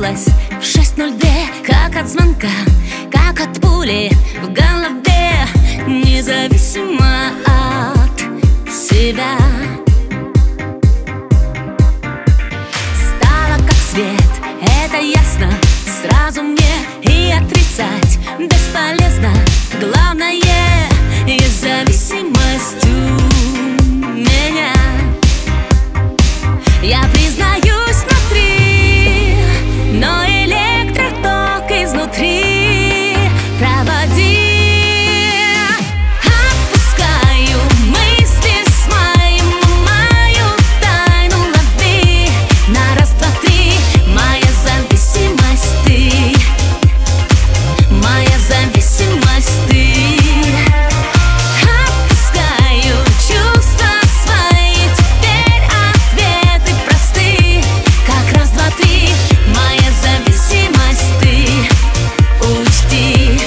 проснулась в 6:02, как от звонка, как от пули в голове, независимо от себя. Стало как свет, это ясно, сразу мне и отрицать бесполезно. Главное, есть зависимость у меня. Я признаюсь внутри, но электроток изнутри проводи. Отпускаю мысли свои, мою тайну лови. На раз, два, три, моя зависимость ты, моя зависимость ты. Отпускаю чувства свои, теперь ответы просты. Как раз, два, три, моя зависимость ты, учти.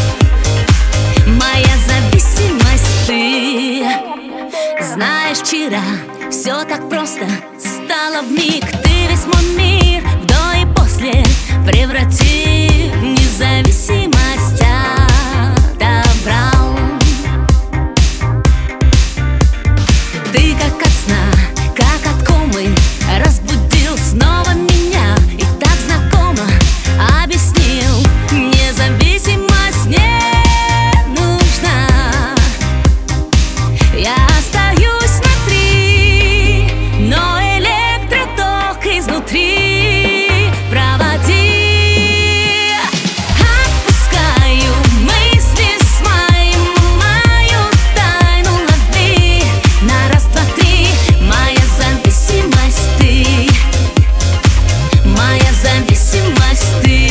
Моя зависимость ты. Знаешь, вчера все так просто стало вмиг. Ты весь мой мир в до и после преврати в независимость отобрал. Ты как от сна, как от комы разбудил снова меня и так знакомо объяснил: независимость не нужна. Я остаюсь внутри, но электроток изнутри проводи. Отпускаю мысли свои, мою тайну лови. На раз, два, три, моя зависимость ты, моя зависимость ты.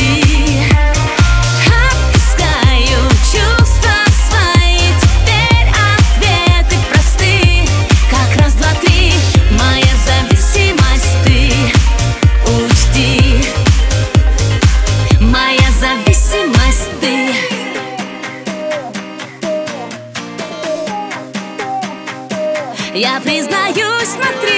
Отпускаю чувства свои, теперь ответы просты. Как раз, два, три, моя зависимость ты, учти. Моя зависимость ты. Я признаюсь внутри,